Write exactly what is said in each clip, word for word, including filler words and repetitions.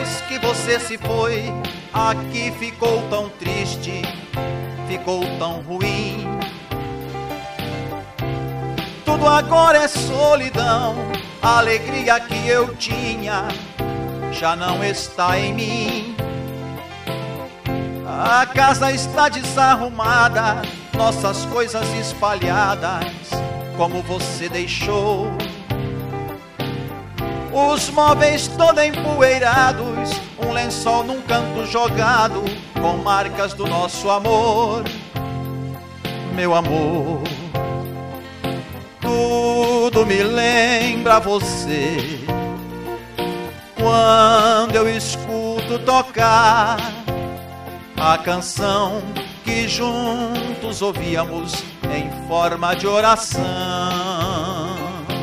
Depois que você se foi, aqui ficou tão triste, ficou tão ruim. Tudo agora é solidão, a alegria que eu tinha já não está em mim. A casa está desarrumada, nossas coisas espalhadas, como você deixou. Os móveis todos empoeirados, um lençol num canto jogado, com marcas do nosso amor. Meu amor, tudo me lembra você. Quando eu escuto tocar a canção que juntos ouvíamos em forma de oração.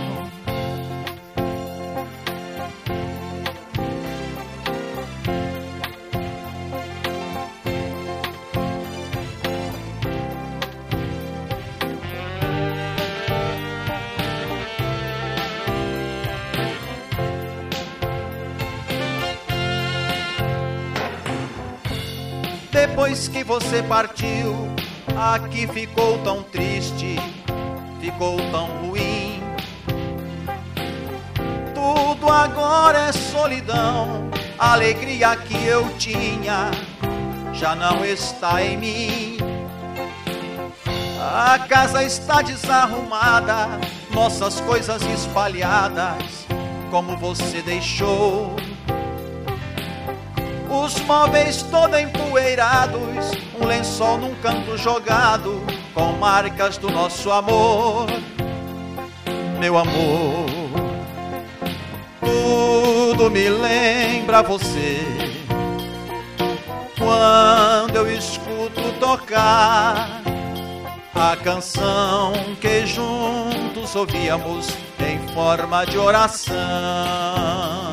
Depois que você partiu, aqui ficou tão triste, ficou tão ruim. Tudo agora é solidão, a alegria que eu tinha já não está em mim. A casa está desarrumada, nossas coisas espalhadas, como você deixou. Os móveis todos empoeirados, um lençol num canto jogado, com marcas do nosso amor. Meu amor, tudo me lembra você. Quando eu escuto tocar a canção que juntos ouvíamos em forma de oração.